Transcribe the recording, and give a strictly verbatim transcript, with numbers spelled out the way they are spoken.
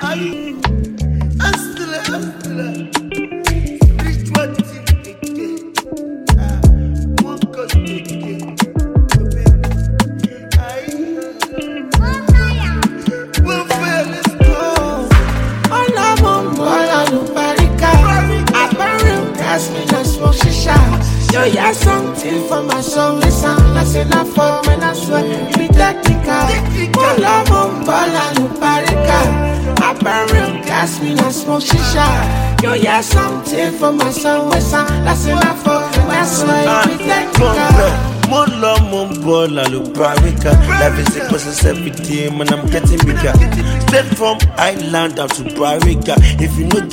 Hustler, hustler. Spiritual thing again. Ah, one God again. Yo, yeah, something for my soul. It sound like enough for when I swear. Be technical. One love on ball and no parica. I burn real gas, me not smoke shisha. Yo, yeah, something for my soul. It sound like enough for when I swear. Be technical. More love, more ball, I look barrica. Life is a process every day, man, I'm getting bigger. Straight from Island down to Barrica. If you know